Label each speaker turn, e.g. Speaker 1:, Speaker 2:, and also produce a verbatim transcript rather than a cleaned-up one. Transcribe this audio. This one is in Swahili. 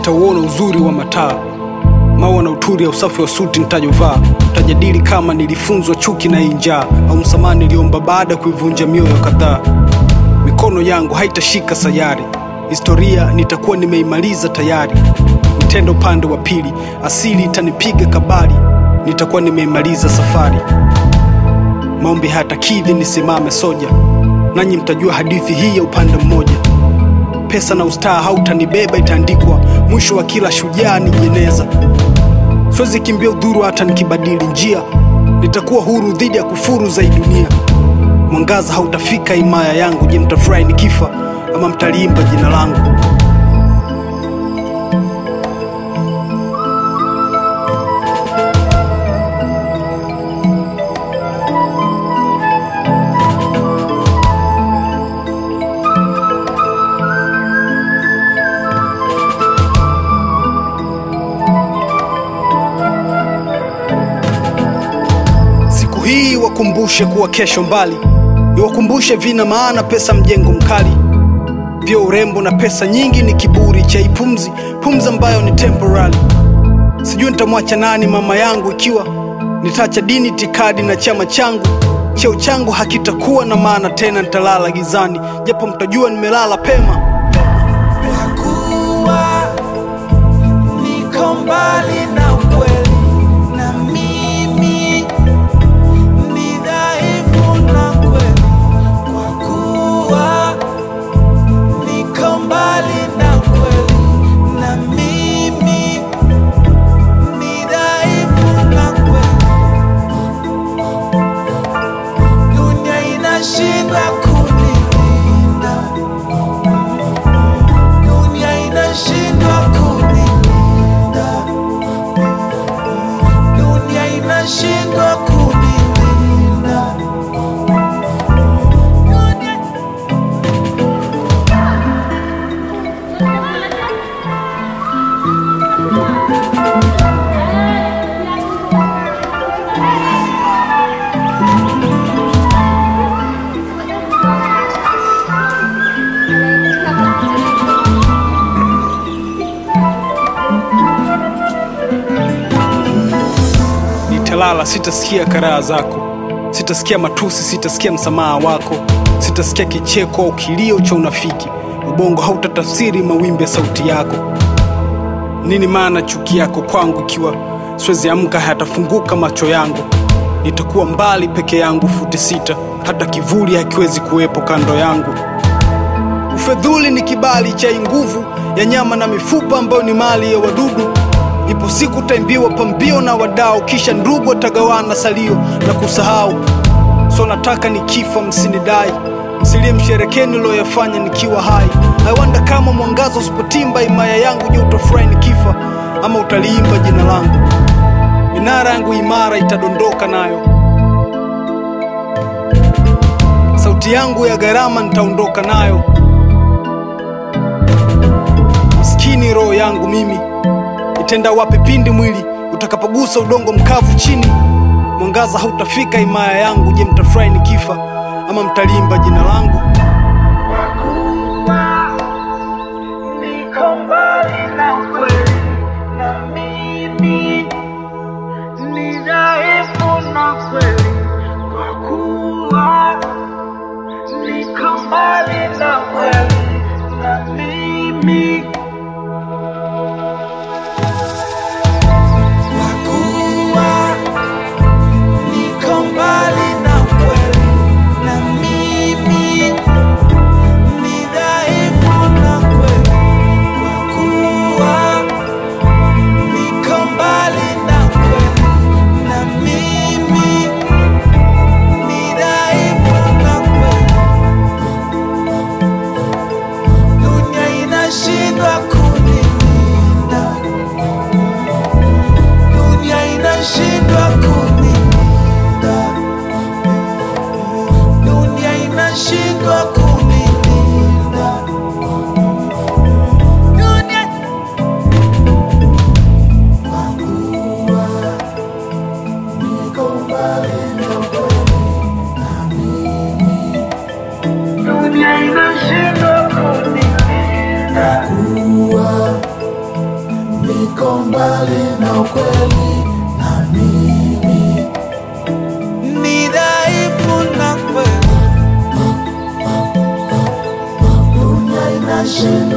Speaker 1: nitauona uzuri wa mataa, maua na uturi ya usafi wa suti nitajovaa. Tutajadili kama nilifunzwa chuki na injaa, au msamaha niliomba baada kuivunja mioyo kadhaa. Mikono yangu haitashika sayari, historia nitakuwa nimeimaliza tayari. Nitendo pande wa pili, asili itanipiga kabari, nitakuwa nimeimaliza safari. Maombi hayatakidhi nisimame soja, nanyi mtajua hadithi hii ya upande mmoja. Pesa na ustaa hautanibeba, itaandikwa mwisho wa kila shujaa ni jeneza. Siwezi kimbia udhuru hata nikibadili njia, nitakuwa huru dhidi ya kufuru za dunia. Mwangaza hautafika himaya yangu, je mtafurahi nikifa ama mtaliimba jina langu? Hii wakumbushe kuwa kesho mbali, iwakumbushe vina maana pesa mjengo mkali. Vyo urembo na pesa nyingi ni kiburi cha ipumzi, pumzi ambayo ni temporary. Sijui nitamwacha nani mama yangu ikiwa nitaacha dini, itikadi na chama changu. Cheo changu hakitakuwa na maana tena, nitalala gizani japo mtajua nimelala pema.
Speaker 2: Wakuwa niko mbali na ukweli, na mimi ni dhaifu na kweli. Wakuwa niko mbali na ukweli, na mimi ni dhaifu na kweli. Dunia inashindwa kunilinda, dunia inashindwa kunilinda, dunia inashindwa kunilinda.
Speaker 1: Nitalala, sitasikia karaha zako, sitasikia matusi, sitasikia msamaha wako, sitasikia kicheko au kilio cha unafiki. Ubongo hautatafsiri mawimbi ya sauti yako. Nini maana chuki yako kwangu ikiwa siwezi amka, hayatafunguka macho yangu? Nitakuwa mbali peke yangu futi sita, hata kivuli hakiwezi kuwepo kando yangu. Ufedhuli ni kibali cha nguvu ya nyama na mifupa ambayo ni mali ya wadudu. Ipo siku taimbiwa pambio na wadau, kisha ndugu watagawana salio na kusahau. So nataka nikifa msinidai, msilie msherekeni loyafanya nikiwa hai. I wonder kama mwangaza usipotimba imaya yangu, je utafurahi nikifa ama utaliimba jina langu? Minara yangu imara itadondoka nayo, sauti yangu ya gharama nitaondoka nayo. Maskini roho yangu mimi, itenda wapi pindi mwili utakapogusa udongo mkavu chini? Mwangaza hautafika himaya yangu, je mtafurahi nikifa ama mtalimba jina langu?
Speaker 2: Wakuwa niko mbali na ukweli, na mimi ni dhaifu na kweli. Wakuwa niko mbali na ukweli, na mimi
Speaker 3: mbali na ukweli na mimi
Speaker 2: ni dhaifu na kweli
Speaker 3: dunia inashinda